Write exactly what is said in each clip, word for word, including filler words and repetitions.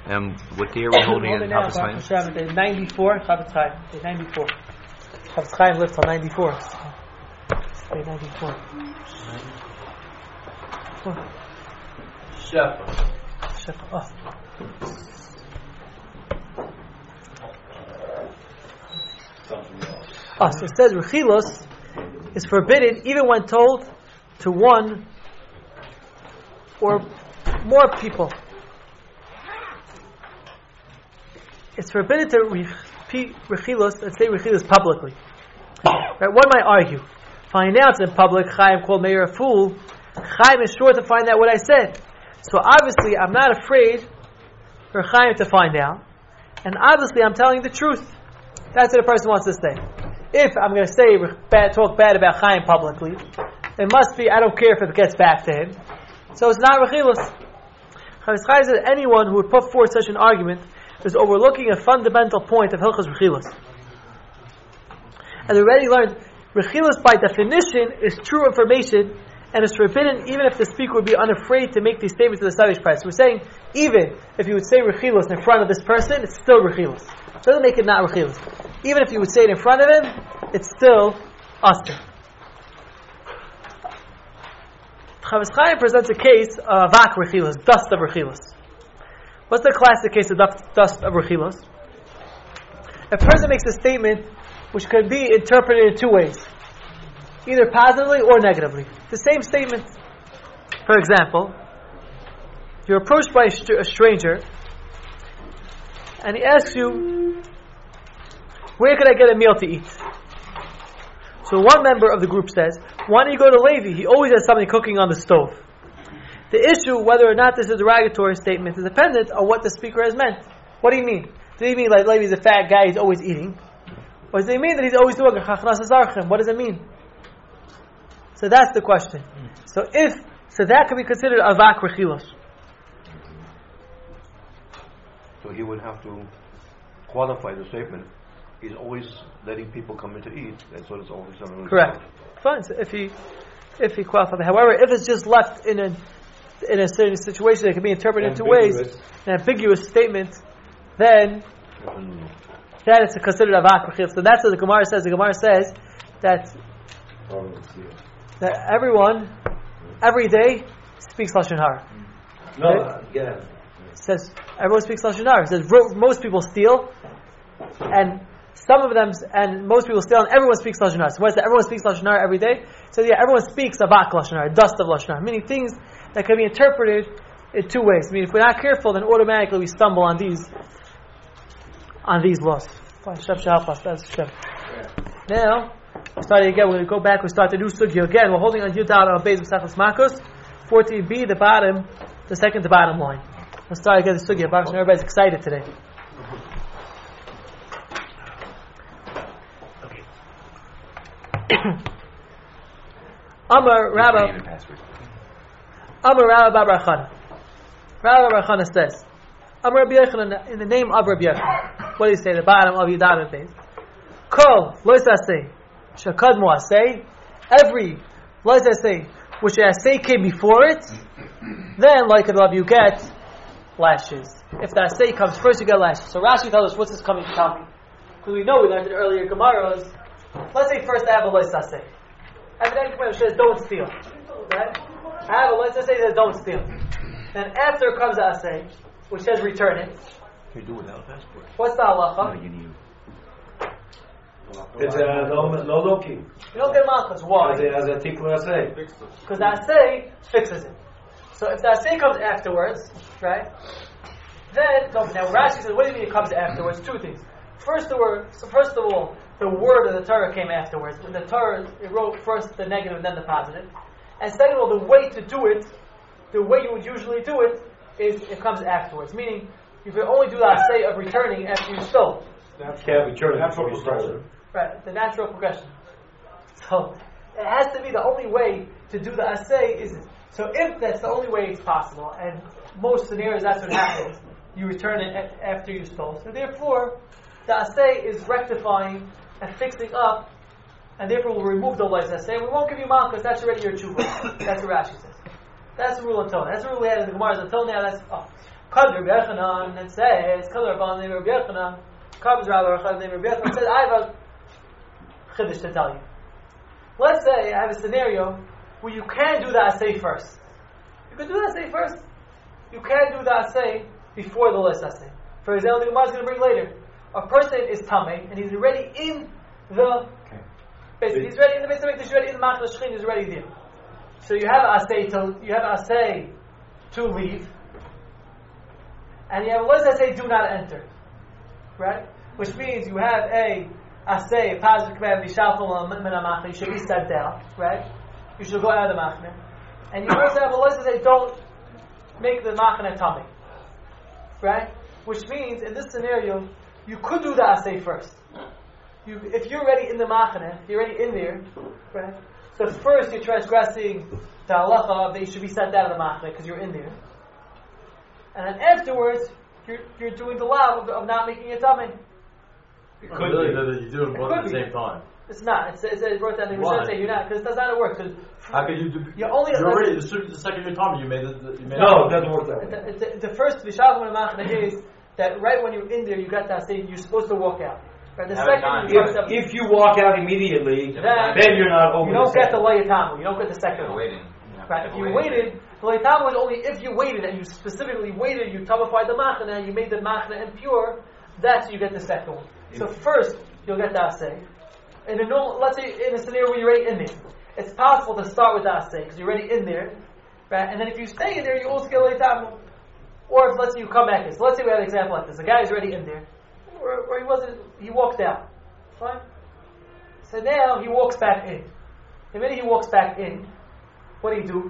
Um, what day are we holding in Chafetz Chaim? Day ninety-four, Chafetz Chaim, day ninety-four. Chafetz Chaim lived till ninety-four. Day ninety-four. Shefa. Shefa. Oh. Oh, so it says Rechilos is forbidden even when told to one or more people. It's forbidden to repeat Rechilos and say Rechilos publicly. Right? One might argue, if I announce in public, Chaim called Meir a fool, Chaim is sure to find out what I said. So obviously I'm not afraid for Chaim to find out, and obviously I'm telling the truth. That's what a person wants to say. If I'm going to say bad, talk bad about Chaim publicly, it must be, I don't care if it gets back to him. So it's not Rechilos. Chafetz Chaim says anyone who would put forth such an argument is overlooking a fundamental point of Hilchos Rechilos. And we already learned, Rechilos by definition is true information and is forbidden even if the speaker would be unafraid to make these statements to the Savish price. We're saying, even if you would say Rechilos in front of this person, it's still Rechilos. It doesn't make it not Rechilos. Even if you would say it in front of him, it's still Aster. Chafetz Chaim presents a case of Avak Rechilos, dust of Rechilos. What's the classic case of dust of Rechilos? A person makes a statement which could be interpreted in two ways, either positively or negatively. The same statement. For example, you're approached by a, str- a stranger and he asks you, where could I get a meal to eat? So one member of the group says, why don't you go to Levi? He always has something cooking on the stove. The issue, whether or not this is a derogatory statement, is dependent on what the speaker has meant. What do you mean? Do you mean like Levi's a fat guy, he's always eating? Or does it mean that he's always doing a chachnas azarchim? What does it mean? So that's the question. So if, so that could be considered avak rechilos. So he would have to qualify the statement. He's always letting people come in to eat. That's what it's always done. Correct. Fine. So if he, if he qualifies. However, if it's just left in a in a certain situation that can be interpreted in two ways, an ambiguous statement, then Mm. then it's considered avak rechilos. So that's what the Gemara says. The Gemara says that that everyone every day speaks lashon hara. No, Okay? yeah. It says everyone speaks lashon hara. It says ro- most people steal, and some of them, and most people steal, and everyone speaks lashon hara. So what is that? Everyone speaks lashon hara every day. So yeah, everyone speaks avak lashon hara, dust of lashon hara, meaning things that can be interpreted in two ways. I mean, if we're not careful, then automatically we stumble on these on these laws. Fine, Hashem shall help us. That's Hashem. Now, we're starting again. We're going to go back. We start the new sugya again. We're holding on Yudal on Beis Mesachos Makos, fourteen b, the bottom, the second to bottom line. Let's start again the sugya. Baruch Hashem, everybody's excited today. Amar Rabba Amar Rabba Bar Chana. Rabba Bar Chana says, Amar Rabbi Yochanan, in the name of Rabbi Yochanan. What do you say? The bottom of Yudal Beis. Kol lois asay shakadmu asay. Every lois asay which asay came before it, then like it love you get lashes. If the asay comes first, you get lashes. So Rashi tells us what's this coming to tell me? Because we know we learned it earlier. Gemaras. Let's say first I have a lois asay. And then it says don't steal. Right? I have a lois asay that says don't steal. Then after comes the asay, which says return it. Can you do without a passport? What's the halacha? No, you need. It's uh, no, no looking. You don't get malchus. Why? As a, as a tikkun asay. Because the asay fixes it. So if the asay comes afterwards, right? Then no. Now Rashi says, what do you mean it comes afterwards? Two things. First, the word. So first of all, the word of the Torah came afterwards. When the Torah it wrote first the negative and then the positive. And second of all, the way to do it, the way you would usually do it, is it comes afterwards. Meaning, you can only do the asay of returning after you stole. That's yeah, return. That's what we started. Right, the natural progression. So it has to be the only way to do the assay is it. So if that's the only way it's possible, and most scenarios that's what happens, you return it a- after you stole. So therefore, the assay is rectifying and fixing up, and therefore we'll remove the lights assay. We won't give you malchus, that's already your tshuva. That's what Rashi says. That's the rule until now. That's the rule we had in the Gemara until now. That's oh. Kad Rabbi Yochanan, it says, Kad Rabban Rabbi Yochanan, Kad Rabbi Rabbi Yochanan says, I have a chiddush to tell you. Let's say I have a scenario where you can do the asay first. You can do the asay first. You can do the asay before the list asay. For example, the Gemara is going to bring later. A person is tamei and he's already in the. Okay. Basically, he's ready in the base of Mikdash. He's ready in the Machna Shechin. He's already there. So you have asay to you have asay to leave, and you have a list asay do not enter, right? Which means you have a asay, a positive command, b'shalchol min ha-machna. You should be sent down, right? You should go out of the machna, and you also have a list asay don't make the machna tummy, right? Which means in this scenario you could do the asay first. You, if you're already in the machna, you're already in there, right? So first you're transgressing the halacha that you should be sent out of the machna because you're in there, and then afterwards you're you're doing the law of, of not making a tummy. It could really be that you do them both at the same time. It's not. It's, it's, it's wrote down. We're going to say you're not because it does not work. Cause how could you do? You're only. You're already the, the second you're tummy. You made it. You made no, it doesn't work that way. The, the, the first v'shalchol min ha-machna is that right when you're in there, you got that saying you're supposed to walk out. Right? The Every second time. you If, if you walk out immediately, then, then you're not over. You don't the get the second. layatamu. You don't get the second one. Waiting. Right? If you waited, the layatamu is only if you waited and you specifically waited. You tamified the machna and you made the machna impure. That's you get the second one. So first you'll get the asay. In a normal, let's say in a scenario where you're already in there, it's possible to start with the asay because you're already in there, right? And then if you stay in there, you also get layatamu. Or if let's say you come back in. So let's say we have an example like this: a guy is already in there, or, or he wasn't. He walked out. Fine. So now he walks back in. The minute he walks back in, what do you do?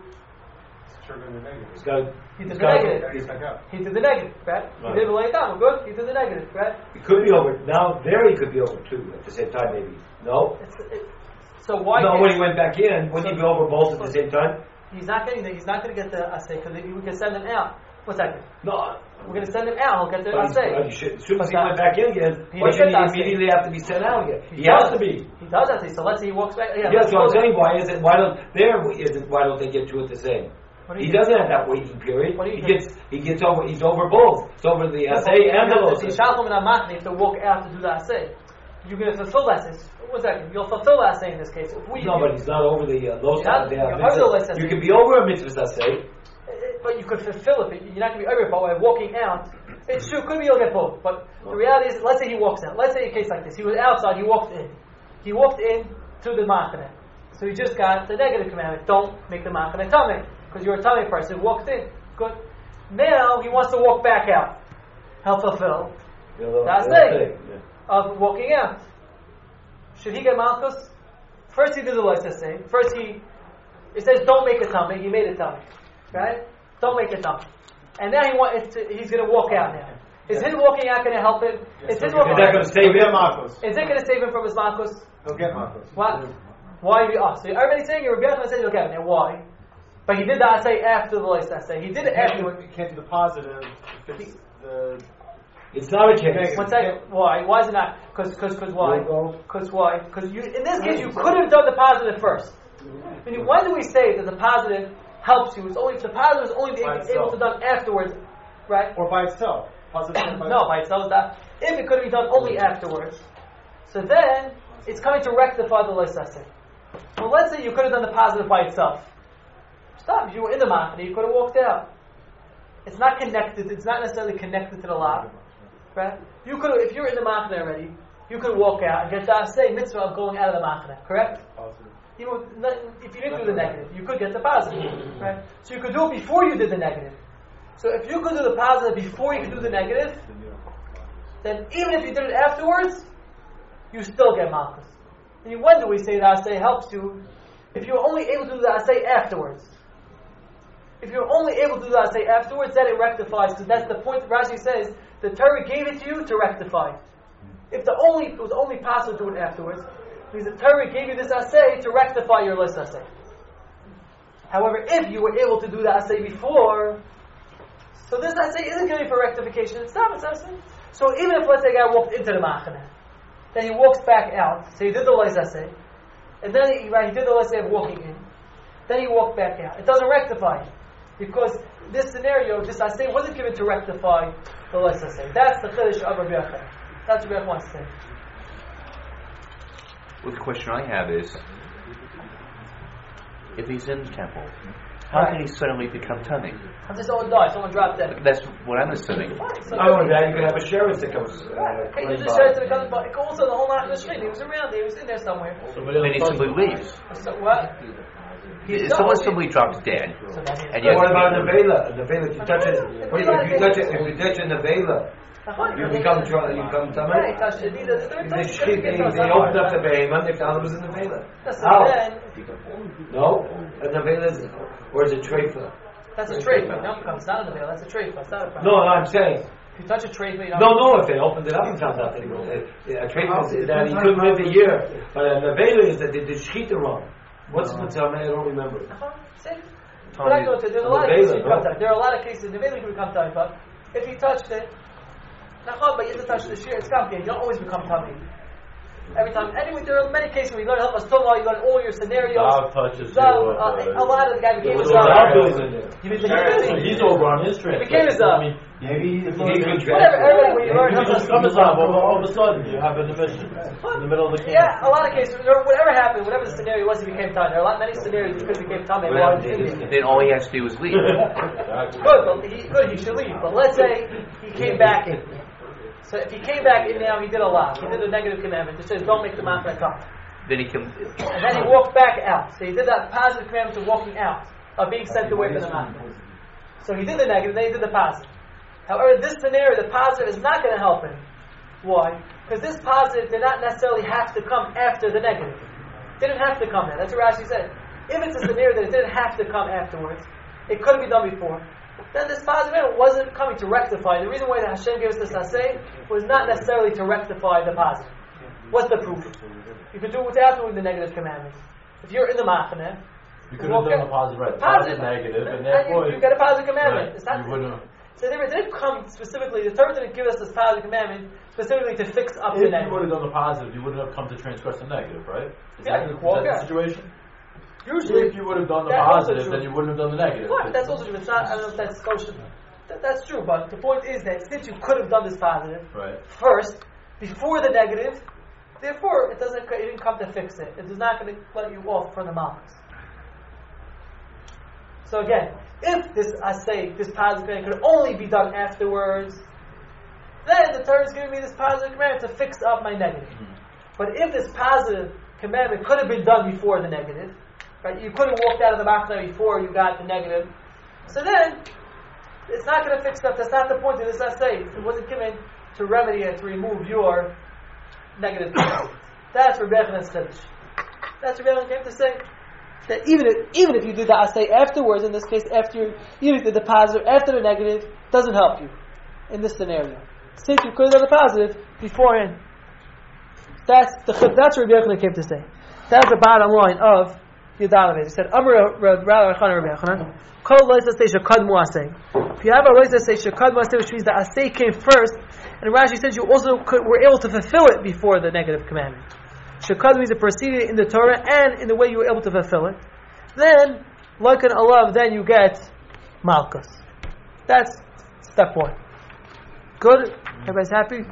He's got to, He did he's the got negative. to, He did the negative, right? Right. He did the layatamu. Good. He did the negative, right? it could be over. Now, there he could be over too at the same time, maybe. No? It's, it, so why? No, can't- when he went back in, wouldn't he be over both at the same time? He's not getting the, he's not going to get the asay because we can send him out. One second. No. We're going to send him out. He'll get the But he's- asay. but he should- as soon as he But went that- back in again, He why didn't should he get the immediately have to be sent out again? He, He has does. to be. He does asay. So let's say he walks back. Yeah. Yeah, let's so I'm go saying, why is it? Why don't there is it? Why don't they get two at the same? What do you He think? doesn't have that waiting period. What do you He think? gets he gets over. He's over both. It's over the assay and the If losis. you have to walk out to do the asay, you're going to fulfill that. One second. You'll fulfill that asay in this case. If we, No, but he's not over the uh, losis. You're not- the, you're uh, over the losis. You can be over a mitzvah assay. But you could fulfill it. You're not going to be over it. But by walking out, it's true. Could be you'll get both. But the reality is, let's say he walks out. Let's say a case like this. He was outside. He walked in. He walked in to the machane. So he just got the negative commandment. Don't make the machane tummy because you're a tummy person. Walked in. Good. Now he wants to walk back out. He'll fulfill You know, That's the it. assay, yeah. of walking out. Should he get malchus? First he did the license thing. First he, it says don't make a tummy. He made a tummy, right? Don't make a tummy. And now he want, it's, he's going to walk out now. Is his walking out going to help him? Is his Is walking that out? going to save him? Is it going to save him from his malchus? He'll get Marcos. What? Why we asked? So everybody's saying Rabbi Yochanan said he'll get it. Now why? But he did the assay after the license assay. He did it afterward. You can't do the positive if it's the. It's not a case. One second. Why? Why is it not? Because, because, because why? Because why? Because you, in this case, you could have done the positive first. Meaning, when do we say that the positive helps you? It's only the positive is only By able, able to done afterwards, right? Or by itself. Positive and by No, by itself. That if it could have been done only afterwards, so then it's coming to rectify the license assay. Well, let's say you could have done the positive by itself. Stop. If you were in the machane, you could have walked out. It's not connected. It's not necessarily connected to the law, right? You could, if you're in the machane already, you could walk out and get the say mitzvah of going out of the machane. Correct? Positive. You know, if you didn't do the negative, you could get the positive, right? So you could do it before you did the negative. So if you could do the positive before you could do the negative, then even if you did it afterwards, you still get malchus. And when do we say the assay helps you? If you're only able to do the assay afterwards. If you're only able to do the assay afterwards, then it rectifies, because that's the point Rashi says, the Torah gave it to you to rectify. If the only it was only possible to do it afterwards, it means the Torah gave you this assay to rectify your list assay. However, if you were able to do the assay before, so this assay isn't going to be for rectification, it's not, it's assay. So even if, let's say, a guy walked into the machane, then he walks back out, so he did the list assay, and then he, right, he did the list assay of walking in, then he walked back out. It doesn't rectify. because this scenario, this asay, wasn't given to rectify the less asay. That's the chiddush of Rabbi Yochanan. That's what Rabbi Yochanan wants to say. Well, the question I have is, if he's in the temple, how Right. can he suddenly become tummy? Until someone dies, someone dropped dead. That's what I'm assuming. So Not only that, you can have a sheriff that comes. Uh, Okay, running you just by. said to the comes, but it also the whole night in the street. He was around. He was in there somewhere. Somebody Then he else simply touched leaves. So what? If someone simply drops dead, So then he- and yet What about a nevela? A nevela, if you touch it, what if you touch it, if you touch a nevela, you become tr- you become Yeah, he tamei. touched it. Neither the third They, time. they, they, they opened up the behemoth, they found it was a nevela. That's How? then. No, a nevela is, or is it treifa? That's a trait, but no, it's not in the veil. That's a trait, but it's not a problem. No, no, I'm saying. If you touch a trait, but you don't. No, no, if they opened it up and found out that it was, uh, a treifa is that he couldn't live a year. But a nevela is that they did shechita wrong. What's the mitzvah? I don't remember. Uh-huh. See? But I go to, there's a lot of The cases veil, you become no? time. There are a lot of cases in the veil you can become time, but if you touched it, nachon, but you didn't touch the shear, it's complicated. You don't always become tummy. Every time, anyway, there are many cases where you learn help us Torah, you learn all your scenarios. Zav touches Zav, you. uh, a lot of the guy became a What's Zav. Zav doing in there? He was- he So was- he's over on his He trip. became a Zav. I mean, Maybe he could Whatever, everybody, when you learn you help us just come as Zav, all, all of a sudden you have an emission in the middle of the camp. Yeah, a lot of cases, there- whatever happened, whatever the scenario was, he became time. There are a lot, many scenarios because he became time. Well, they- then all he has to do is leave. Exactly. Good, but he, good, he should leave. But let's say he came back in. So if he came back in now, he did a lot. He did a negative commandment. It says, don't make the mafra come. Then he can. And then he walked back out. So he did that positive commandment of walking out, of being sent away from the mafra. So he did the negative, then he did the positive. However, this scenario, the positive is not going to help him. Why? Because this positive did not necessarily have to come after the negative. Didn't have to come there. That's what Rashi said. If it's a scenario that it didn't have to come afterwards, it could have been done before, then this positive wasn't coming to rectify. The reason why the Hashem gave us this asay was not necessarily to rectify the positive. What's the proof? You could do it without doing the negative commandments. If you're in the machaneh, You could have done the positive, right? Positive. Positive, negative, and and therefore you, you get a positive commandment. right, It's not, you wouldn't. so there, it didn't come specifically, the Torah didn't give us this positive commandment specifically to fix up If the you negative. would have done the positive, you wouldn't have come to transgress the negative, right? Is Yeah, that, you is walk that out. the situation? Usually, If you would have done the That's also positive, true. then you wouldn't have done the negative. Fine, that's also true. It's not, I don't know if that's kosher. That, that's true, but the point is that since you could have done this positive Right. first, before the negative, therefore it doesn't, it didn't come to fix it. It is not going to let you off from the malchus. So again, if this, I say, this positive commandment could only be done afterwards, then the Torah is giving me this positive commandment to fix up my negative. But if this positive commandment could have been done before the negative, right? You could have walked out of the machna before you got the negative. So then, it's not going to fix up. That's not the point of this essay. It wasn't given to remedy it, to remove your negative commandment. That's Rebbe Yochanan's chiddush. That's what Rebbe Yochanan came to say. That even if, even if you did the assay afterwards, in this case, after you, even if you did the positive after the negative, doesn't help you in this scenario. Since you could have done the positive beforehand. That's the that's what Rebbe Yochanan came to say. That's the bottom line of Yudalavet. He said, Amar Rabbi Yochanan, Kol lois asay shekadmu asay. If you have a lois asay shekadmu asay, which means the asay came first, and Rashi says you also could, were able to fulfill it before the negative commandment. Shekadmu means it proceeded in the Torah and in the way you were able to fulfill it. Then, like an alav, then you get malchus. That's step one. Good? Everybody's happy?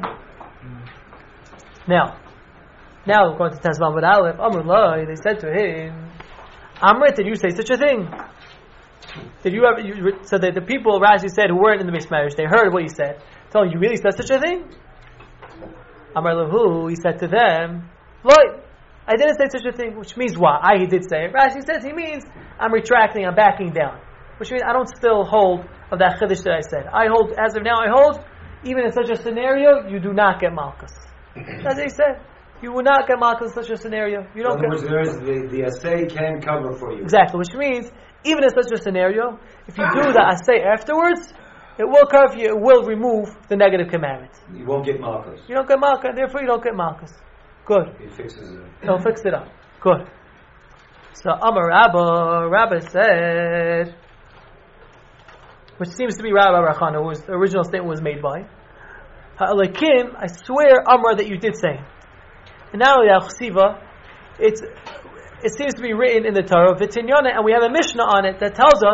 Now, now we're going to Tezvan with Aleph. Amr Lai, they said to him, Amrit, did you say such a thing? Did you ever, you, so that the people, Rashi said, who weren't in the mixed marriage, they heard what you said. Tell them, you really said such a thing? Amr Lahu, he said to them, Loi, I didn't say such a thing, which means what? I did say it. Rashi says he means, I'm retracting, I'm backing down. Which means I don't still hold of that chiddush that I said. I hold, as of now, I hold, even in such a scenario, you do not get malchus. That's what he said. You will not get malchus in such a scenario. You don't In other get... words, there is the, the assay can cover for you. Exactly, which means, even in such a scenario, if you do the assay afterwards, it will cover you, it will remove the negative commandment. You won't get markers. You don't get malchus, and therefore you don't get malchus. Good. He fixes it. He'll fix it up. Good. So Amar Rabba, Rabba said, which seems to be Rabbi Rachana, whose the original statement was made by, Ha'alakim, I swear, Amar, that you did say. And not only that, Chsiva, it's, it seems to be written in the Torah, V'tinyana, and we have a Mishnah on it that tells us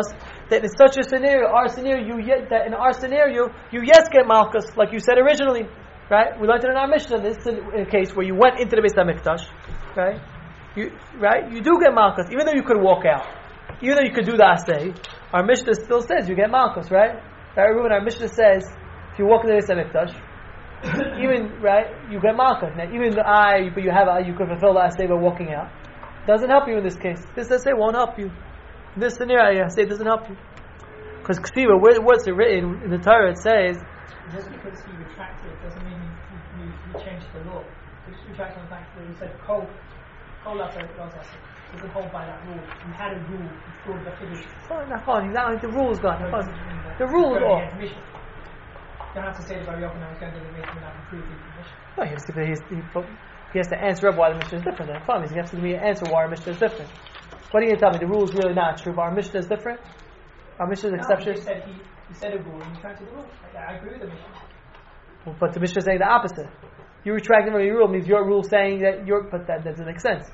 that in such a scenario, our scenario, you yet, that in our scenario, you yes get Malchus, like you said originally, right? We learned it in our Mishnah. This is in a case where you went into the Beis HaMikdash, right? You, right? You do get Malchus, even though you could walk out, even though you could do the Asay. Our Mishnah still says you get Malchus, right? Right, Reuben, our Mishnah says if you walk into the Beis HaMikdash, even right, you get Malchus. Now, even the eye, but you have a, you could fulfill the Asay by walking out. Doesn't help you in this case. This Asay won't help you. In this scenario, I say it doesn't help you. Because Ksiva, what's it written in the Torah? It says, just because he retracted doesn't mean you, you, you changed the law. He just retracted on the fact that he said, Kol, Kol Asa, doesn't hold by that rule. You had a rule, you thought the finish. oh, no, he's not like the rule's gone. No, The rule is off. You don't have to say that Rabbi Yochanan was going to the mission without improving the mission. No, he has to, he has to, he has to answer up why the Mishnah is different. Then fine, he has to give me an answer why our Mishnah is different. What are you going to tell me? The rule is really not true, but our Mishnah is different? Our Mishnah is No, exception? he said he, he said a rule and you retracted the rule. I, I agree with the mission. Well, but the Mishnah is saying the opposite. You retracting from your rule means your rule saying that your, but that, that doesn't make sense.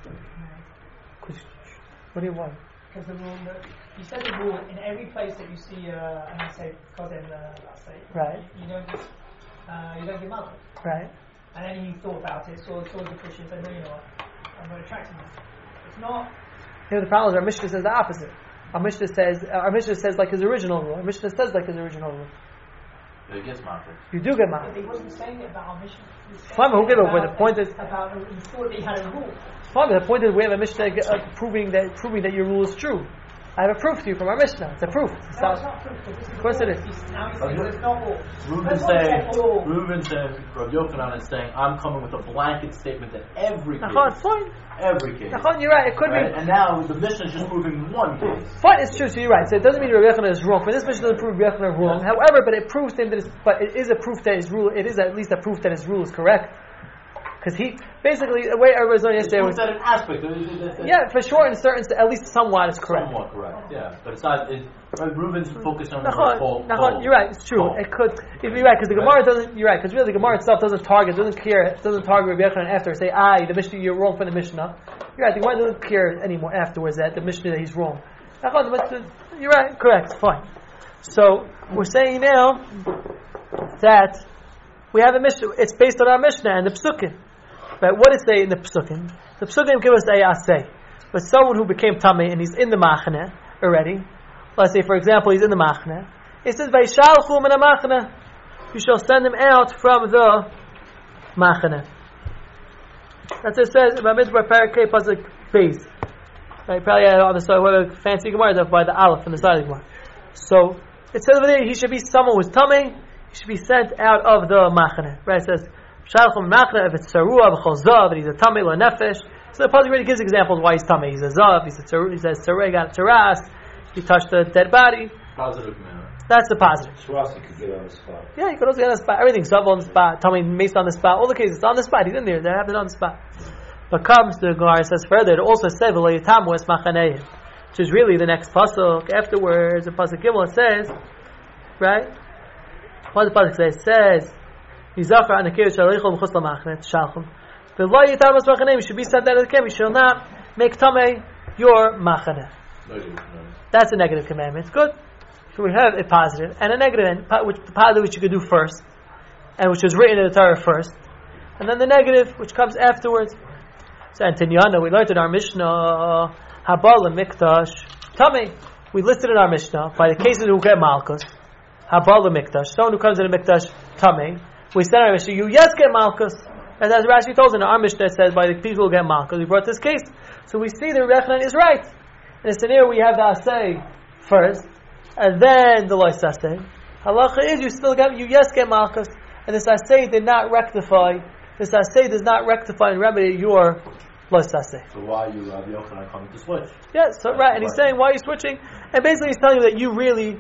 What do you want? Because the rule, that, you said the rule in every place that you see, uh, and I say, because in the, I say, Right. you, you don't, uh, you don't give malchus. Right. And then he thought about it, saw, saw the Christian, said, no, you know what, I'm going to retract it. It's not. You know, the problem is our Mishnah says the opposite. Our Mishnah says, our Mishnah says like his original rule. Our Mishnah says like his original rule. But it gets Malchus. You do get But malchus. he wasn't saying it about our mission. He was saying Fine, but who it gave it? about- Where the point is- About, he thought that he had a rule. Fine, but the point is we have a Mishnah uh, proving that proving that your rule is true. I have a proof to you from our Mishnah. It's a proof. It's No, not- it's not true. This Of course it is. He's, now he's saying it's not all. Reuben That's what he saying, said, all. Reuben saying, Rabbi Yochanan is saying, I'm coming with a blanket statement that every Nachon, case, fine. every case, Nachon, you're right. It could right? be. And now the Mishnah is just proving one case. Fine, it's true. So you're right. So it doesn't mean Rabbi Yochanan is wrong. But this Mishnah doesn't prove Rabbi Yochanan wrong. However, but it proves to him that. It's, but it is a proof that his rule. It is at least a proof that his rule is correct. Because he basically the way everybody was learning It's yesterday proof was that an aspect, that- that- that- yeah, for sure, in certain at least somewhat is correct. somewhat correct, yeah. But it's not, it, right, Reuben's focused on the Nachon, whole. Nachon, you're right. It's true. It could. If you're right, because the Gemara doesn't. You're right, because really the Gemara itself doesn't target, doesn't care, it doesn't target Rabbi Yochanan after say, ah, the Mishnah, you're wrong for the Mishnah. You're right. The Gemara doesn't care anymore afterwards that the Mishnah that he's wrong. Nachon, the Mishnah, you're right. Correct. Fine. So we're saying now that we have a Mishnah. It's based on our Mishnah and the Psukim. Right? What does it say in the Psukim? The Psukim give us a asay. But someone who became Tameh and he's in the Machane already, let's say for example he's in the Machane, it says, Vaishalchu min ha-Machane, you shall send him out from the Machane. That's what it says in Bamidbar Parakeh Pasuk Beis. Right, probably had it on the side, what a fancy Gemara that's by the Aleph on the side of the Gemara. So it says over there he should be someone who's Tameh, he should be sent out of the Machane. Right, it says, Shalchum Machna, if it's Sarua, B'chol Zav, and he's a Tamei or Nefesh. So the Pasuk really gives examples why he's Tamei. He's a Zav, he's a Sarua, he says Sarua got a Taras, he touched a dead body. Positive manner. That's the positive. Shwasi could get on the spot. Yeah, you could also get on the spot. Everything's Zav on the spot, Tamei Mace on the spot, all the cases on the spot. He's in there, they're happening on the spot. But comes the Gemara says further, it also said, V'lo Yitamu es Machaneim, which is really the next Pasuk. Afterwards, in Pasuk Gimel, it says, right? What does the Pasuk say? It says, Yizachar anakir shalichol b'chutz lamachne shalchum. V'lo yitam as machaneim. You should be sent out of the camp. You shall not make tamei your machane. That's a negative commandment. It's good. So we have a positive and a negative, and which the positive which you could do first, and which was written in the Torah first, and then the negative which comes afterwards. So in Tinyana we learned in our Mishnah Habal and Mikdash tamei. We listed in our Mishnah by the cases who get malchus. Habal and Mikdash. Someone who comes in a Mikdash tamei. We said in our Mishnah, you yes get Malchus. And as Rashi told us in our Mishnah, it says by the people who get Malchus. We brought this case. So we see that Rabbi Yochanan is right. In a scenario we have the Asay first, and then the Lois Asay. Halacha is you still get, you yes get Malchus. And this Asay did not rectify, this Asay does not rectify and remedy your Lois Asay. So why are you, Rabbi Yochanan, coming to switch? Yeah, so right. And he's saying, why are you switching? And basically he's telling you that you really,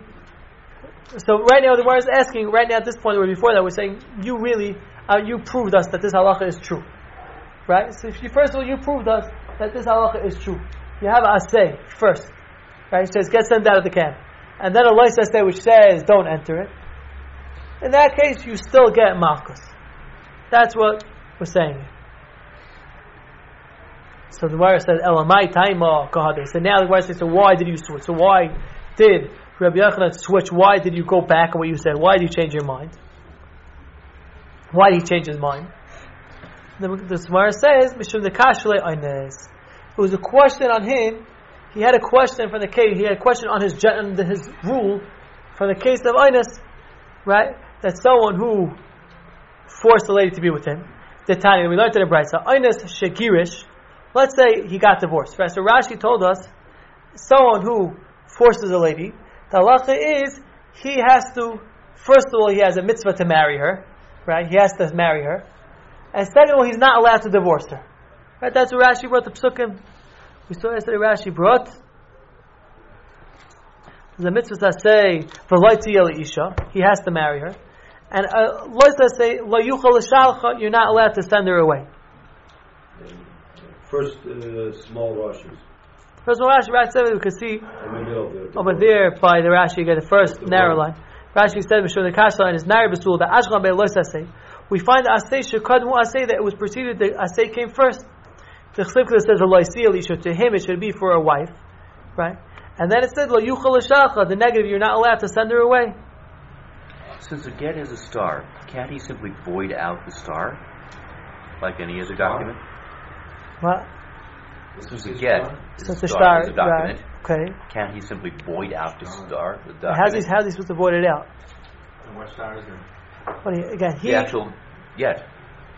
so right now, the Gemara is asking, right now at this point, or before that, we're saying, you really, uh, you proved us that this halacha is true. Right? So if you, first of all, you proved us that this halacha is true. You have a asay first. Right? It says, get sent out of the camp. And then a lois asay which says, don't enter it. In that case, you still get malchus. That's what we're saying. So the Gemara says, Elamai taima kahade. So now the Gemara says, so why did you switch? So why did Rabbi Yochanan switched. Why did you go back on what you said? Why did you change your mind? Why did he change his mind? The, the Gemara says, Mishum the Kashle Eines. It was a question on him. He had a question from the case. He had a question on his on his rule from the case of Eines, right? That someone who forced a lady to be with him. The Tanya, we learned in the Brisa, Eines Shegirish. Let's say he got divorced, right? So Rashi told us, someone who forces a lady, the halacha is he has to. First of all, he has a mitzvah to marry her, right? He has to marry her. And second of all, he's not allowed to divorce her. Right? That's what Rashi brought the psukim. We saw yesterday Rashi brought the mitzvah that say v'loiti el isha. He has to marry her. And uh, loita say lo yuchal l'shalcha. You're not allowed to send her away. First uh, small Rashi's. First one Rashi, Rashi said we could see over there by the Rashi. You get the first narrow line. Rashi said Mishum the Kashle line is nari b'sul the ashkan be loita say. We find the asay shekadmu asay that it was preceded. The asay came first. The Chsivka says loisi el isha. To him, it should be for a wife, right? And then it said lo yuchal l'shalcha. The negative, you're not allowed to send her away. Since a get is a star, can't he simply void out the star, like any other document? What? Since a get is Since a the star, star, is a document, right? Okay. can't he simply void out the star? The document? How's he, how's he supposed to void it out? And what star is it? What do you, again, he. The actual get.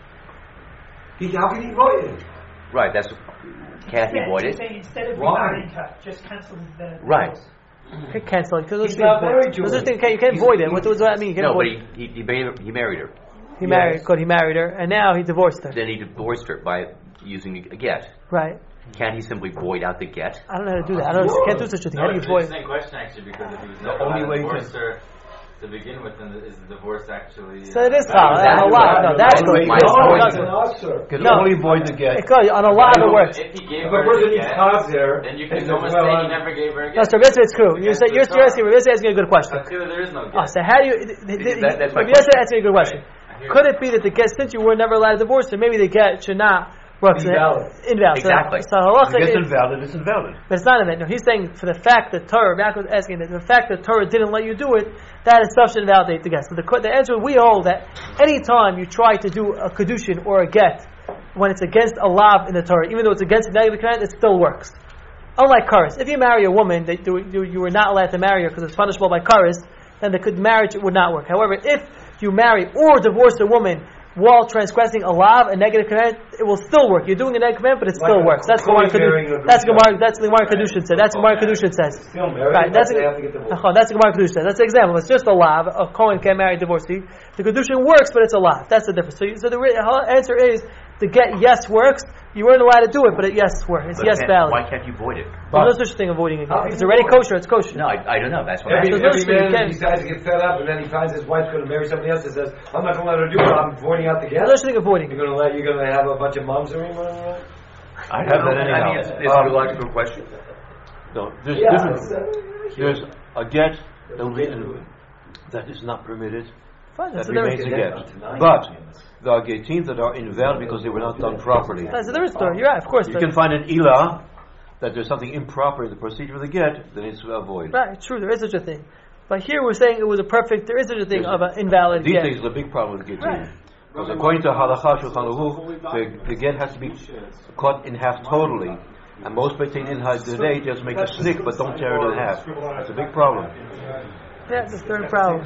He, how can he void it? Right, that's... Can't he Yeah, void so it? saying instead of Why? remarrying her, just cancel the. Right. You can cancel it because He's not married to her. You can't, you can't He's- void it. What does that mean? You can't No, but void he, he, he, married, he married her. He married. Good. He married her, and now he divorced her. Then he divorced her by using a get. Right. Can't he simply void out the get? I don't know how to do that. I don't. You can't do such a thing. How No, do it's you an void? interesting question actually, because if he was The never only allowed way to to- divorce her to begin with, then is the divorce actually... So it is uh, valid. Exactly. On a lot. No, that's Only good. way- Yes, No, it it's doesn't. an answer. Can No. only void the get. It could, on a lot of it works. If he gave If a her person the needs get, cars there, then you and can says, almost well, say I'm- he never gave her a No, get. so this is true. You're Against saying you're, the you're star. asking. You're asking a good question. But clearly there is no Oh, get. so how do you? that- that's my You're question. asking a good question. I hear Could you. it be that the get, since you were never allowed to divorce her, maybe the get should not work? Invalid. Invalid. So- Exactly. So, halacha If it's is- invalid, it's invalid. But it's not invalid. No, he's saying for the fact that Torah, Yaakov was asking that the fact that Torah didn't let you do it, that itself should invalidate the get. So the, the answer we hold that any time you try to do a kedushin or a get, when it's against a lav in the Torah, even though it's against the negative command, it still works. Unlike kares, if you marry a woman that you, you, you were not allowed to marry her because it's punishable by kares, then the marriage would not work. However, if you marry or divorce a woman while transgressing a lav, a negative command, it will still work. You're doing a negative command, but it still Like a works. That's Gemara co-marrying Kedushin. of That's Rishon. Gemara. That's the Gemara Kedushin says. That's Gemara Kedushin says. Still married, Right. but That's they a, have to get divorced. Nachon, that's the Gemara Kedushin says. That's the example. It's just a lav. A Kohen can't marry a divorcee. The Kedushin works, but it's a lav. That's the difference. So, you, so the re- answer is the get yes works. You weren't allowed to do it, but it yes works. It's But yes can't- valid. Why can't you void it? There's no such thing avoiding it. How If it's can already you avoid kosher, it's kosher. No, I, I don't know. That's what Every, I'm There's no every such thing. You man can't- decides to get fed up, and then he finds his wife's going to marry somebody else and says, "I'm not going to let her do it. I'm voiding out the There's get." no such thing avoiding You're it. going to let you're going to have a bunch of moms running around. I have that anyhow. I mean, it's, it's Um, a logical question. No, there's Yeah, different. it's, uh, There's a get that we- that is not permitted. Fine, that's That a remains different. a get. But there are getim that are invalid because they were not done properly. That's a different story. You're right, of course. You can find an ilah that there's something improper in the procedure of the get, then it's to avoid. Right, true. There is such a thing. But here we're saying it was a perfect. There is such a thing of an invalid These get. days is a big problem with getim. Right. Because according to Halacha Shulchan Aruch, the, the get has to be cut in half totally. And most Beit Din today just make a stick but don't tear it in half. That's a big problem. Yeah, that's the third problem.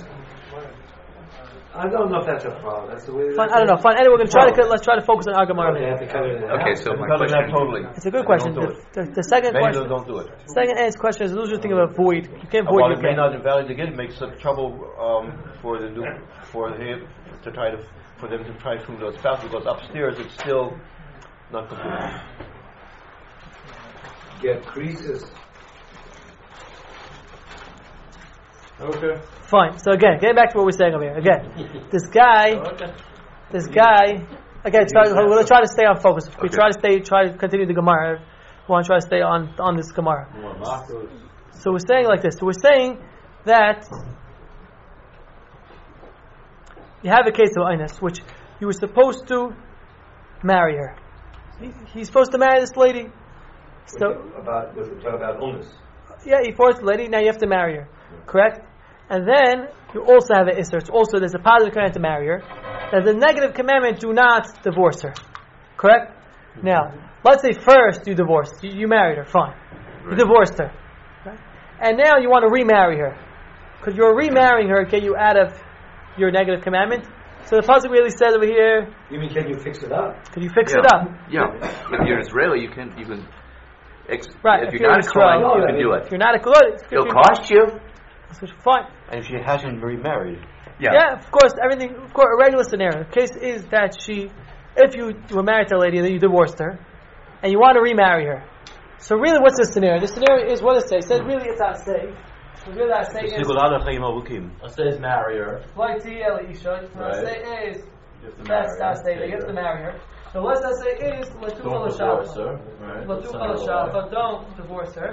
I don't know if that's a problem. That's the way. Fine, I don't know. Fine. Anyway, we're going to try to cut, let's try to focus on our Gemara. They have to cut it in Okay, half. so my Cut it in half question... totally. It's a good They question. don't do The, it. the, the second Many question, don't do it. second answer question is those are thing about void. You can't void While your it may get. not invalidate again, it makes some trouble um, for the new, for him to try to for them to try to prove those spouse because upstairs it's still not complete. Get creases. Okay. Fine. So again, getting back to what we're saying over here. Again, this guy, this guy. Again, try, we'll try to stay on focus. We Okay. try to stay, try to continue the Gemara. We want to try to stay on on this Gemara. So we're saying like this. So we're saying that you have a case of Inus, which you were supposed to marry her. He, he's supposed to marry this lady. So about was it about illness? yeah, he forced the lady, now you have to marry her. Correct? And then you also have an Isser. It's also, there's a positive commandment to marry her. There's a negative commandment, do not divorce her. Correct? Now, let's say first you divorced. You, you married her, fine. You divorced her. Right? And now you want to remarry her. Because you're remarrying her, get you out of your negative commandment. So the pasuk really says over here. You mean can you fix it up? Can you fix yeah. it up? Yeah. If you're an Israeli, you can you can. Ex- right. If, if you're, you're not a Kohen, Israel, you can do it. If you're not a Kohen, it'll cost you. So fine. And if she hasn't remarried. Yeah. Yeah, of course. Everything. Of course, a regular scenario. The case is that she, if you were married to a lady and then you divorced her, and you want to remarry her. So really, what's the scenario? The scenario is what it says. It says really it's asay. So really asay is. Asay is marry her. Right. Asay is. That's asay. They have to marry her. So what's asay is latu Don't divorce her. shafa. Latu shafa. Don't divorce her.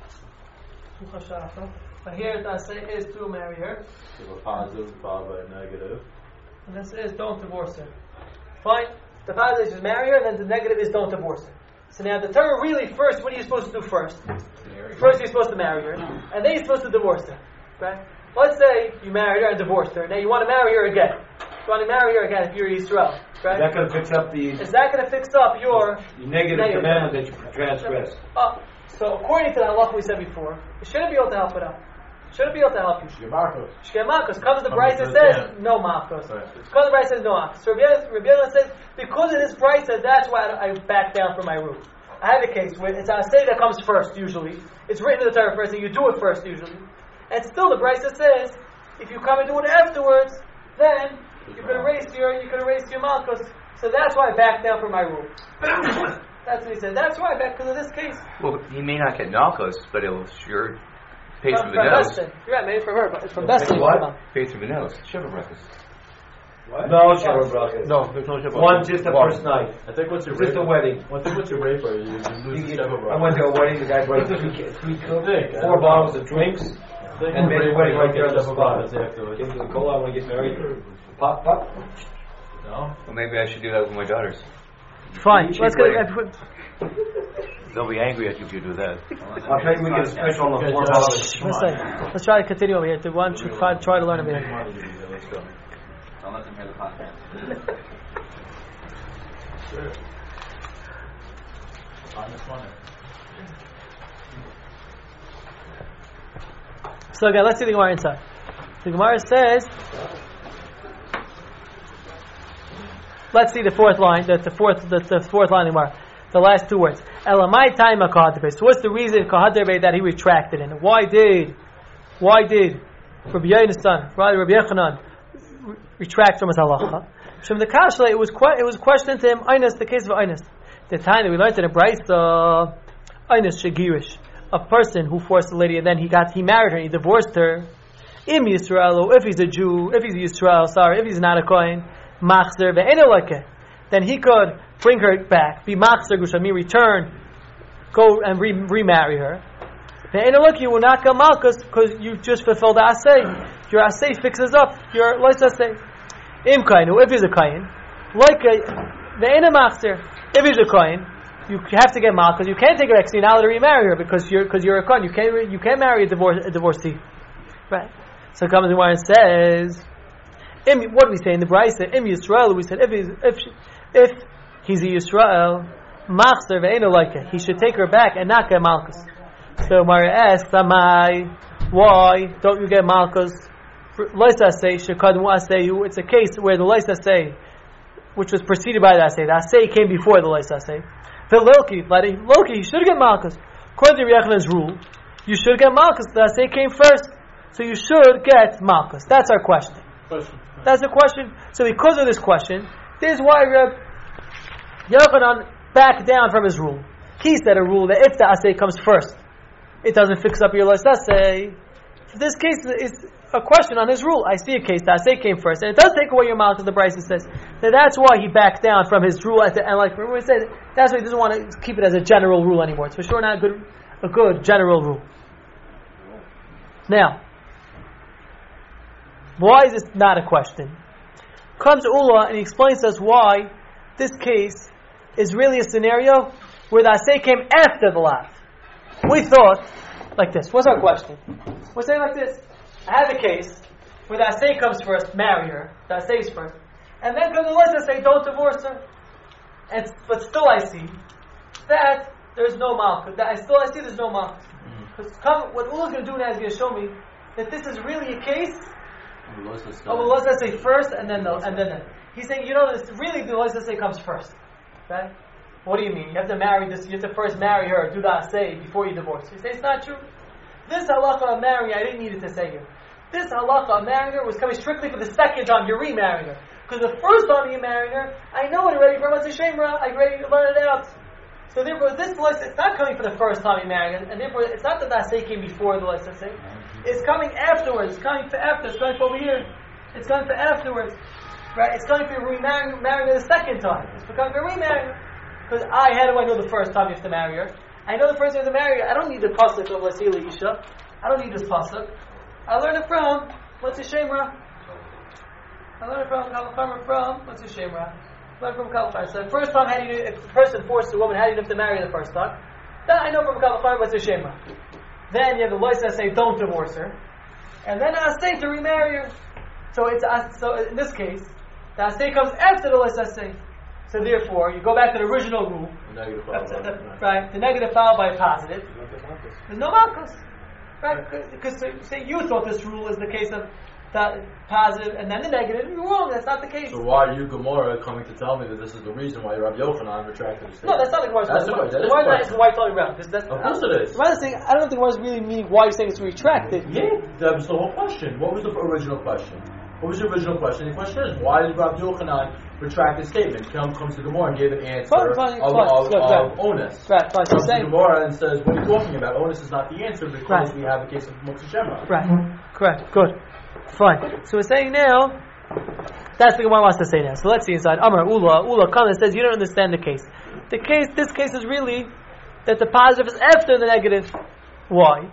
But here the asay is to marry her. Give a positive followed by a negative. And this is don't divorce her. Fine. The positive is marry her, then the negative is don't divorce her. So now the Torah really first, what are you supposed to do first? First you're supposed to marry her, and then you're supposed to divorce her. Right? Let's say you married her and divorced her. Now you want to marry her again. You want to marry her again if you're Israel. Right? Is that going to fix up the, is that going to fix up your the negative, negative commandment that you transgress? Uh, so according to the halach we said before, it shouldn't be able to help it out. Shouldn't be able to help you. Shgemarkos. Shgemarkos. Comes the Brisa says no Markos. Comes the Brisa says no Markos. So Rabbi Yochanan says because of this Brisa, that's why I, I back down from my rule. I have a case where it's a say that comes first usually. It's written in the Torah first, and you do it first usually. And still the Brisa says if you come and do it afterwards, then you could erase your you could erase your Markos. So that's why I back down from my rule. That's what he said. That's why I back because of this case. Well, he may not get Malchus, but it'll sure. Pays from, through the from nose. Bestin. You're right, maybe from her, but it's from Bestin. What? Pays through the nose. Shiva breakfast. What? No Shiva breakfast. No, there's no Shiva. One just the first night. I think what's your just rape? a wedding. I think what's your rape? You, you lose the Shiva I went to a wedding. The guy brought three, three, three, four bottles of drinks and made a wedding right there on the spot. Came to the cola. I want to get married. Pop, pop. No. Well, maybe I should do that with my daughters. Fine. Let's go. They'll be angry at you if you do that. I'll tell you we get a special on the four bottles. Let's, let's try to continue over here. To one, try, try to learn over here. Let's go. Don't let them hear the podcast. Sure. Find this one. So again, let's see the Gemara inside. The Gemara says, let's see the fourth line, the, the fourth, the, the fourth line of the Gemara. The last two words. Elamai time kahadebe. So what's the reason kahadebe that he retracted in? Why did, why did Rabbi Yochanan son, Rabbi Yochanan retract from his halacha? From the Kashla, it was que- it was questioned to him. Einis, the case of Einis, the time that we learned in the Brisa, Einis shegirish, a person who forced a lady and then he got he married her, and he divorced her. Im Yisrael, or if he's a Jew, if he's a Yisrael, sorry, if he's not a Kohen, machzer ve'enelake, then he could bring her back, be machzer gushami, return, go and re- remarry her. And look, you will not come out because you just fulfilled the asay. Your asay fixes up your lois asay. Im kainu, if he's a kain, like the ena machzer, if he's a kain, you have to get mal because you can't take her ex now to remarry her because you're because you're a kain. You can't re- you can't marry a divorce a divorcee, right? So it comes in where it says, Im, what do we say in the Brisa? Im Yisrael. We said if he's if she, if he's a Yisrael, machzer ve'ena like it, he should take her back and not get malchus. So Mara asks, Amai, why don't you get malchus? Loisa say shekadmu aseyu. It's a case where the loisa say, which was preceded by the asay, the asay came before the loisa say. The Loki, Loki, you should get malchus. According to Yechanan's rule, you should get malchus. The asay came first, so you should get malchus. That's our question. Question. That's the question. So because of this question, this is why Reb Yochanan backed down from his rule. He said a rule that if the asay comes first, it doesn't fix up your lois asay. So this case is a question on his rule. I see a case that asay came first, and it does take away your malchus. The Brisa says that that's why he backed down from his rule at the end. Like remember we said, that's why he doesn't want to keep it as a general rule anymore. It's for sure not a good, a good general rule. Now, why is this not a question? Comes Ula and he explains to us why this case is really a scenario where the asay came after the lav. We thought like this. What's our question? We're saying like this. I have a case where the asay comes first, marry her. The asay is first. And then comes the list say, don't divorce her. And, but still I see that there's no malchus. That I still I see there's no malchus. Because mm-hmm. what Ula's going to do now is going to show me that this is really a case of a let's say first and then the, and then the, he's saying, you know, this really the let's say comes first. Right? What do you mean? You have to marry this, you have to first marry her, do the asay before you divorce. You say it's not true. This halacha of marrying, I didn't need it to say here. This halacha of marrying her was coming strictly for the second time you're remarrying her. Because the first time you married her, I know it already from Mitzvah Shemra, I already learned it out. So therefore, this license, it's not coming for the first time you married her, and therefore, it's not that that say came before the licensing. It's coming afterwards. It's coming for after. It's coming for over here. It's coming for afterwards. Right? It's coming for remarrying marrying her the second time. It's becoming for remarrying her. Because I, how do I know the first time you have to marry her? I know the first time you have to marry her. I don't need the pasuk of Lasila Isha. I don't need this pasuk. I learned it from what's a Shemra. I learned it from Kalachama from what's a Shemra. I learned from Kalachama. So the first time, how do you, if the person forced a woman, how do you have to marry her the first time? Then I know from Kalachama what's a Shemra. Then you have the license that say don't divorce her, and then I say to remarry her. So it's so in this case, the asay comes after the license say. So therefore, you go back to the original rule. That's it, that, right? The negative followed by a positive. There's no malchus, right? Because say you thought this rule is the case of the positive and then the negative. You're wrong. That's not the case. So why are you, Gemara, coming to tell me that this is the reason why Rabbi Yochanan retracted his statement? No, that's not the Gemara's That's point. the The Gemara's not why you're talking about. That's, Of course it is. The Gemara's saying, I don't think the Gemara's really meaning why you're saying it's retracted. Yeah, that was the whole question. What was the original question? What was the original question? The question is, why did Rabbi Yochanan retract his statement? Come comes to Gemara and gave an answer fine, fine, of, fine. of, Good, of, right. of onus. Right, fine. So Comes to saying, Gemara and says, what are you talking about? Onus is not the answer because right. we have a case of Muktzah Shemra. Right, correct, good. Fine. So we're saying now, that's what Gemara wants to say now. So let's see inside. Amar Ula, Ula comes and says, you don't understand the case. The case, this case is really that the positive is after the negative. Why?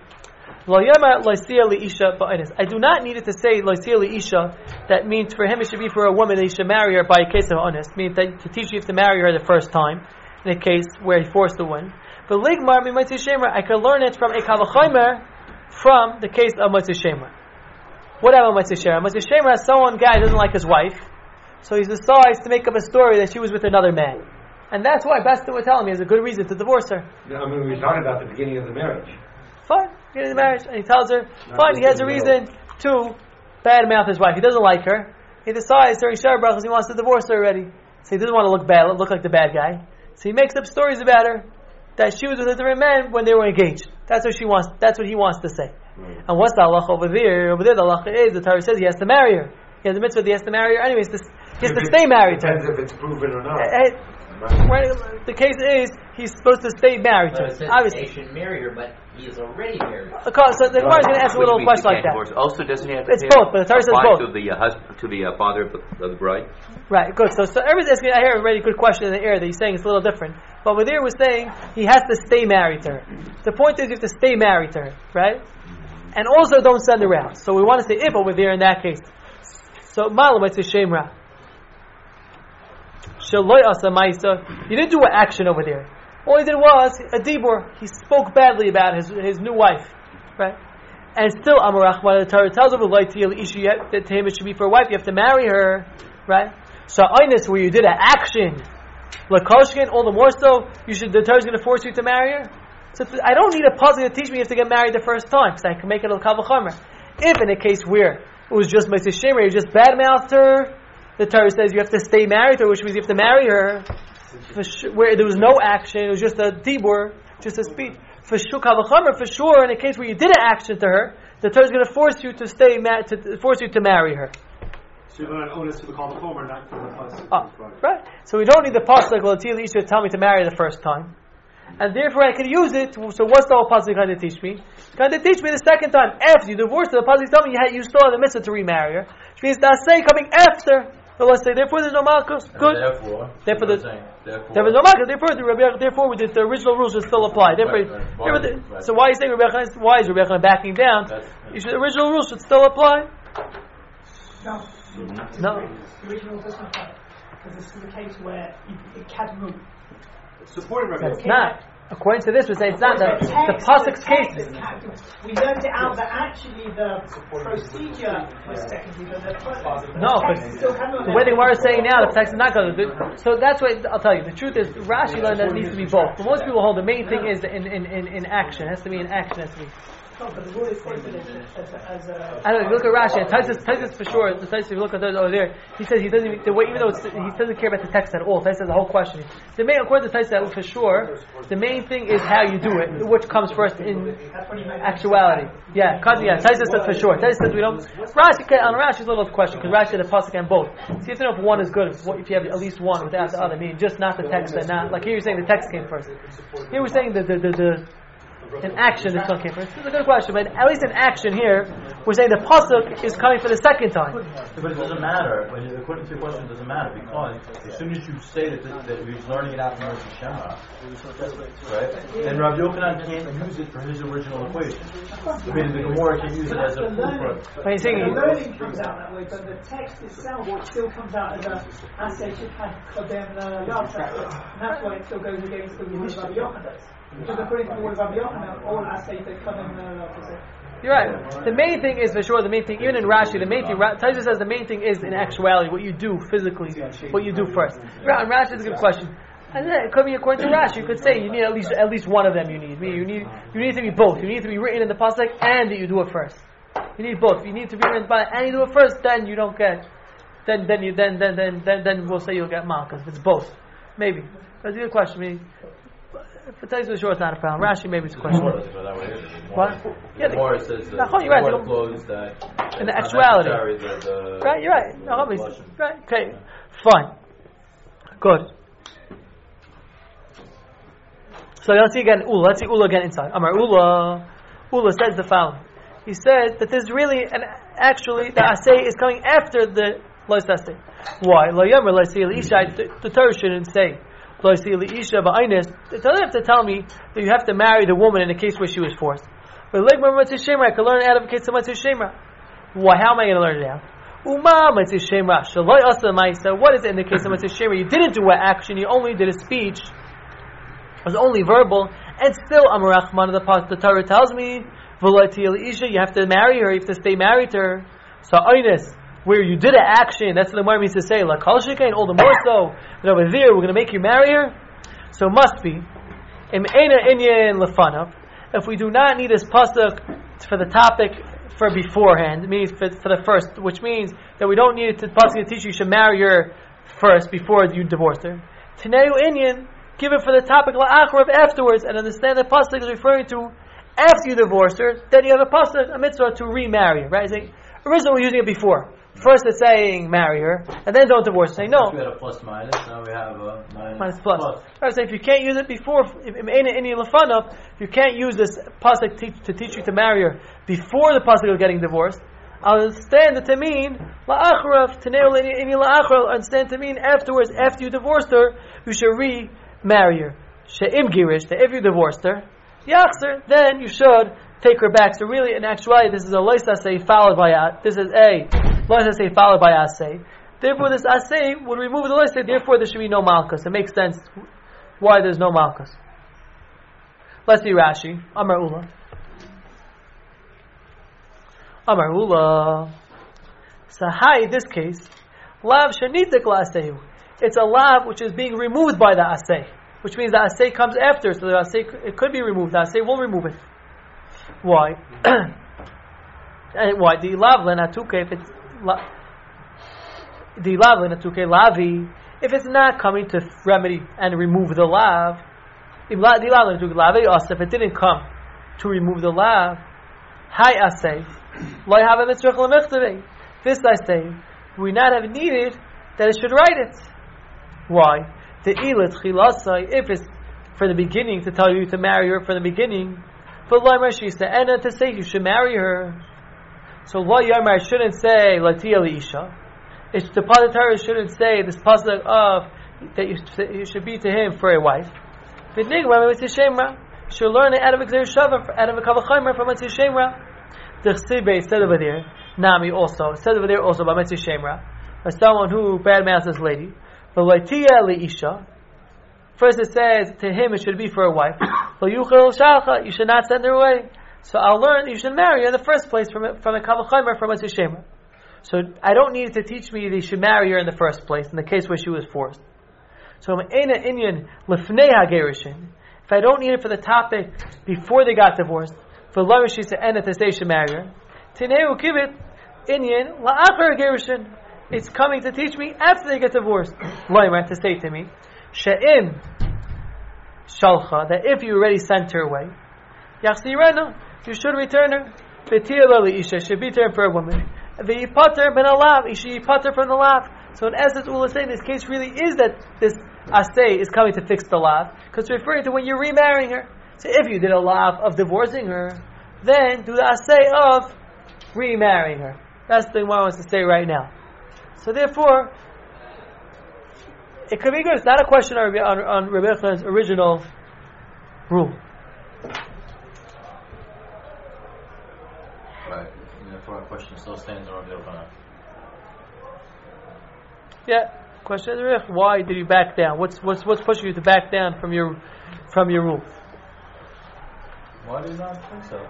I do not need it to say Loisia Isha. That means for him it should be for a woman that he should marry her by a case of honest. Means that to teach you have to marry her the first time in a case where he forced the win. But Ligmar Mitzvah Shemra, I can learn it from a Kavachomer from the case of Mitzvah Shemra. What about Mitzvah Shemra? Mitzvah Shemra, someone guy doesn't like his wife, so he decides to make up a story that she was with another man. And that's why Besta would tell him he has a good reason to divorce her. I mean, we were talking about the beginning of the marriage. Fine, beginning of the marriage, and he tells her, fine, he has a reason to badmouth his wife. He doesn't like her. He decides during Shara Brachos he wants to divorce her already. So he doesn't want to look bad, look like the bad guy. So he makes up stories about her that she was with a different man when they were engaged. That's what she wants. That's what he wants to say. Right. And what's the halacha over there? Over there, the halacha is the Torah says he has to marry her. He has a mitzvah. He has to marry her. Anyways, this, he has to stay married to her. Depends if it's proven or not. Uh, Right, the case is he's supposed to stay married to her. Obviously, he should marry her, but he is already married. Okay, so the Gemara is going to ask a little question like that. Also, doesn't he have to it's both, but the Torah says both. To the uh, husband, to the uh, father of the, of the bride. Right, good. So, so everything. I hear a really good question in the air that he's saying it's a little different. But over there, we're saying he has to stay married to her. The point is you have to stay married to her, right? And also don't send her out. So we want to say if over there in that case. So Malam it's a shemra. He didn't do an action over there. All he did was a dibur. He spoke badly about his his new wife, right? And still, Amarachma, the Torah tells him that to him it should be for a wife. You have to marry her, right? So, Einis, where you did an action, Lakoshkin, all the more so, you should. The Torah is going to force you to marry her. So, I don't need a puzzle to teach me you have to get married the first time because I can make it a kavachomer. If in a case where it was just Mitzvah Shemra, you just badmouthed her. The Torah says you have to stay married to her, which means you have to marry her. For sh- where there was no action, it was just a dibur, just a speech. For sure, for sure, in a case where you did an action to her, the Torah is going to force you to stay, ma- to force you to marry her. So you're going to own us to the Kalvachomer, not to the pasuk. Ah, right. So we don't need the pasuk. Well, Tzil Isha tell me to marry the first time, and therefore I can use it. So what's the whole pasuk going to teach me? It's going to teach me the second time after you divorced her. The pasuk tell me you, had, you still have the mitzvah to remarry her, which means that's say coming after. So let's say, therefore, there's no malchus. Good. Therefore, therefore, the, therefore, there was no malchus. Therefore, the, therefore, we did, the original rules would still apply. Therefore, right, right. therefore the, right. So why are you saying Rebbe why is Rebbe backing down? You should, the original rules should still apply. No. No. The original doesn't apply because this is a case where you, it can't move. Supporting Rabbi It's not. According to this, we say it's not the, the pasuk's case. We learned it out that actually the procedure was secondary, but the pasuk. No, but the way the Gemara is saying now, the text is not going to. So that's why I'll tell you. The truth is, Rashi learned that it needs to be both. But most people hold the main thing is in in, in, in action. It has to be in action. It has to be. No, but the rule is quoted as a, as a I don't know, look at Rashi. And Taisus, Taisus for sure. The Taisus, if you look at those over there, he says he doesn't even, the way, even though it's, he doesn't care about the text at all. Taisus says the whole question. The main, according to Taisus for sure, the main thing is how you do it, which comes first in actuality. Yeah, yeah. Taisus says for sure. Taisus says we don't. Rashi on Rashi's little question because Rashi had a pasuk and both. See if you know if one is good, if you have at least one without the other. Meaning just not the text and not like here you're saying the text came first. Here we're saying the the the. the in action, this one came first. This is a good question, but at least in action here, we're saying the pasuk is coming for the second time. But it doesn't matter. When you, according to your question, it doesn't matter because as soon as you say that, that he's learning it out from Rosh Hashanah, right? Then Rav Yochanan can't use it for his original equation. I mean, the Gemara can use it as a proof. But he's saying the learning comes out that way, but the text itself still comes out as a asay shikad kodem yatra, and that's why it still goes against the rule of Rabbi Yochanan. Because according to the word of Rabbi Yochanan, all asay that kodem yatra. You're right. The main thing is for sure. The main thing, even in Rashi, the main thing. Taisa says the main thing is in actuality what you do physically, what you do first. And Rashi is a good question. And then it could be according to Rashi. You could say you need at least at least one of them. You need. You need. You need to be both. You need to be written in the pasuk and that you do it first. You need both. You need to be written by and you do it first. Then you don't get. Then then you then then then then, then we'll say you'll get malchus. If it's both, maybe. That's a good question. Maybe. For Taisa for sure it's not a problem. Rashi maybe it's a question. What? Yeah, the Gemara says that no, you're right. the flows that in the actuality. The, the right, you're right. No, obviously. Right. Okay. Fine. Good. So let's see again. Ula. Let's see Ula again inside. Amar Ula. Ula says the following. He said that there's really an actually the asay is coming after the lois asay. Why? Lo yomer lo see l'isha. The Torah shouldn't say lo see l'isha ba'aynis. It doesn't have to tell me that you have to marry the woman in a case where she was forced. But like mitzvah shemra, I can learn it out of a case of mitzvah shemra. Why? How am I going to learn it out? Uma mitzvah shemra. Shaloi asa ma'isa. What is it in the case of mitzvah shemra? You didn't do an action. You only did a speech. It was only verbal, and still Amarachman of the the Torah tells me, you have to marry her, you have to stay married to her. So Einis, where you did an action, that's what the Gemara means to say, like Kal Shekain, all the more so, but over there we're going to make you marry her. So it must be Im Eina Inyan Lefanav. If we do not need this pasuk for the topic for beforehand, it means for, for the first, which means that we don't need it to pasuk to teach you, you should marry her first before you divorce her. Tineu Inyan. Give it for the topic la'achrav afterwards, and understand that pasuk is referring to after you divorce her. Then you have a pasuk, a mitzvah to remarry her. Right? Saying, originally we're using it before. First it's saying marry her, and then don't divorce her. Saying no. We had a plus minus. Now we have a minus, minus plus. plus. Right? So if you can't use it before, if you can't use this pasuk teach, to teach you to marry her before the pasuk of getting divorced, I'll understand it to mean la'achrav teneu ini la'achrav. Understand to mean afterwards, after you divorced her, you should re. marry her. She'im girish, that if you divorced her, yachzer, then you should take her back. So really, in actuality, this is a lois asay followed by a, this is a lois asay followed by asay. Therefore, this asay would remove the lois asay. Therefore, there should be no malchus. It makes sense why there's no malchus. Let's see Rashi. Amar Ula. Amar Ula. So, hi, this case, lav shanitik la'asehu. It's a lav which is being removed by the asay, which means the asay comes after, so the asay it could be removed. The asay will remove it. Why? And why? The lav lenatuke if it's the lav lenatuke lavi if it's not coming to remedy and remove the lav. The lav lenatuke lavi also if it didn't come to remove the lav. Hi asay, lo have a mitzvah l'mechtavei. This asay we not have needed that it should write it. Why? The ilat chilasai, if it's for the beginning to tell you to marry her from the beginning, but la marshisa and to say you should marry her. So la yamar shouldn't say latia liisha. It's the Torah shouldn't say this pasuk of that you, you should be to him for a wife. But nigma mitzvah shemra should learn it out of a gzer shava, out of a kavachimer from mitzvah shemra. The chsibe said over there, Nami also said over there also by mitzvah shemra, as someone who bad mouths this lady. But Laitia Leisha, First it says to him it should be for a wife. You should not send her away. So I'll learn you should marry her in the first place from a, from a Kal V'chomer, from a Tzishemer. So I don't need it to teach me that you should marry her in the first place, in the case where she was forced. So Eina Inyan Lifnei HaGerishin. If I don't need it for the topic before they got divorced, for Lama she said Ena to say she should marry her. Tineu Kivit Inyan La'achar Gerishin. It's coming to teach me after they get divorced. Lama to say to me, She'im Shalcha, that if you already sent her away, Yachsirena, you should return her. V'tiyah Lali Isha, should be returned for a woman. V'yipater ben alav, you should yipater from the lav. So in essence, Ula is saying this case really is that this asay is coming to fix the lav, because it's referring to when you're remarrying her. So if you did a lav of divorcing her, then do the asay of remarrying her. That's the thing I wants to say right now. So therefore, it could be good. It's not a question on, on, on Rebbe Yochanan's original rule. Right. Therefore, our question still stands on Rebbe Yochanan. Yeah. Question is, why did you back down? What's what's what's pushing you to back down from your from your rule? Why do you not think so?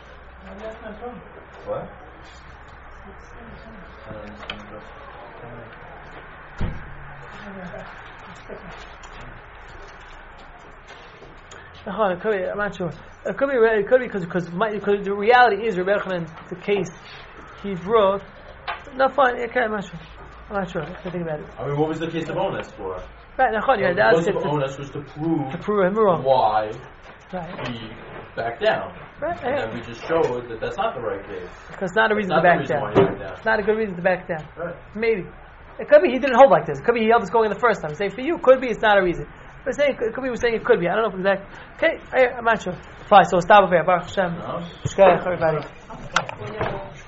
What? I don't understand the question. It could be, I'm not sure. It could be. It could be because because, because the reality is Rebbe Yochanan, the case he brought. No, fine. Okay, I'm not sure. I'm not sure. I can't think about it. I mean, what was the case of onus for? Right. No, well, the case of onus was to prove to prove him wrong. Why right. he backed down. Right. And then we just showed that that's not the right case. Because it's not a reason not to back reason down. down. It's not a good reason to back down. Right. Maybe. It could be he didn't hold like this. It could be he held this going the first time. Say for you, could be it's not a reason. We're saying it could be. We're saying it could be. I don't know if exactly. Okay, I, I'm not sure. Fine. So stop over here. Baruch Hashem. No. Shkayach, everybody.